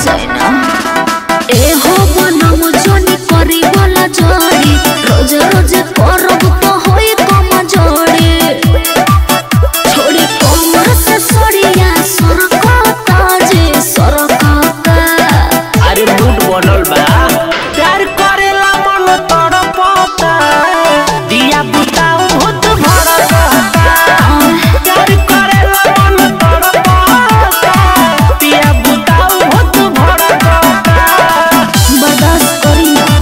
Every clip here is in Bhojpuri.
जाए ना ए हो बनम जोनी करी वाला जोड़ी रोज रोज करब तो होई कम जोड़ी छोड़ी कमर से सड़िया सरकता जे सरकता। अरे मूड बनल बा प्यार करेला मन तड़पता दिया बुताऊ भूत भड़कता प्यार करेला मन तड़पता दिया बुताऊ भूत भड़कता। बर्दाश्त करी ना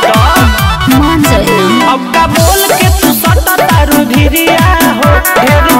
अब का बोल के तू सटा तारू भिरिया हो ढेर